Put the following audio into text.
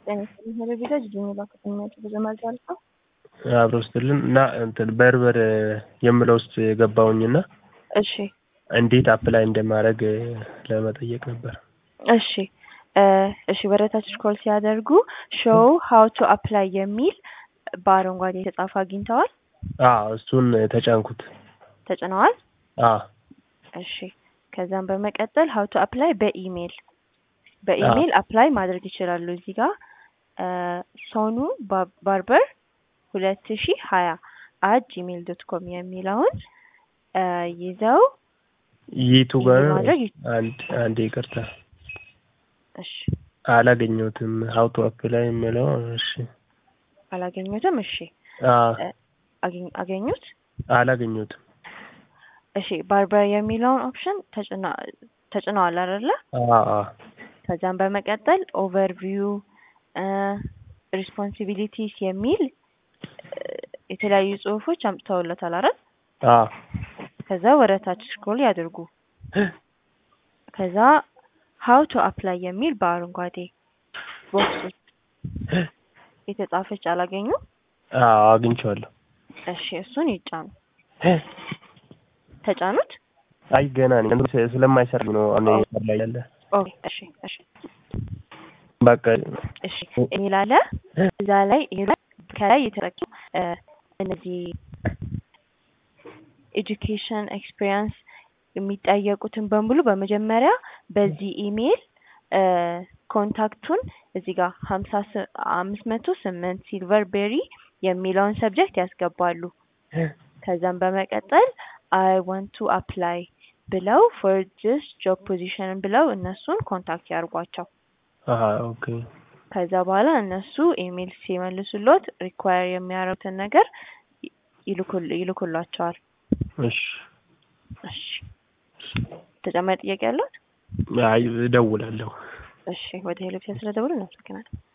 ጤና ቪዛጅ ዲኒባ ከተማቸው በዘማል ታልፋ አብሮስትልን እና እንትን በርበር የምለው ውስጥ ገባውኝና እሺ እንዴት አፕላይ እንደማድረግ ለመጠየቅ ነበር። እሺ ወረታች ስክሮል ሲያደርጉ show how to apply የሚል በአረንጓዴ የተጻፈ አግኝተዋል? እሱን ተጫንኩት። እሺ ከዛም በመቀጠል how to apply በኢሜል አፕላይ ማድረግ ይችላሉ። እዚህ ጋር ሶኑ ባርበር 2020@gmail.com የሚለውን ይዘው ይቱ ጋር አንድ ይቅርታ እሺ አላገኘሁትም። how to apply የሚለው እሺ አላገኘሁትም። እሺ አገኙት? አላገኘሁትም። እሺ ባርበር የሚለውን ኦፕሽን ተጭነዋል አይደለ? ከዛም በመቀጠል ኦቨርቪው ሪስፖንሲቢሊቲስ የሚል የተለያዩ ጽሁፎች አምጥተውለታል አይደል? ከዛ ወረታች ስክሮል ያድርጉ። ከዛ how to apply የሚል በአረንጓዴ ቦክስ ውስጥ የተጻፈች አላገኙ? አግኝቼዋለሁ። እሺ እሱን ይጫኑ። ተጫኑት? አይ ገና ነኝ ስለማይሰራ ነው አሁን ላይ ያለ። እሺ በቃ እሺ ይላል እዛ ላይ ከላይ የተረኩ እነዚህ ኤጁኬሽን ኤክስፒሪየንስ የሚጠየቁትን በሙሉ በመጀመሪያ በዚህ ኢሜል ኮንታክቱን እዚህ ጋር 508 ሲልቨር ቤሪ የሚለውን ሰብጀክት ያስገባሉ። ከዛም በመቀጠል I want to apply ብለው for this job position ብለው እነሱን ኮንታክት ያርጓቸው። ኦኬ ከዛ በኋላ እነሱ ኢሜል ሲመልሱልዎት ሪኳየር የሚያደርጉትን ነገር ይልኩላቸዋል። እሺ ተጨማሪ ጥያቄ አለው? አይ እደውላለሁ። እሺ ወደ ሄሎ ስለደውሉ እናመሰግናለን።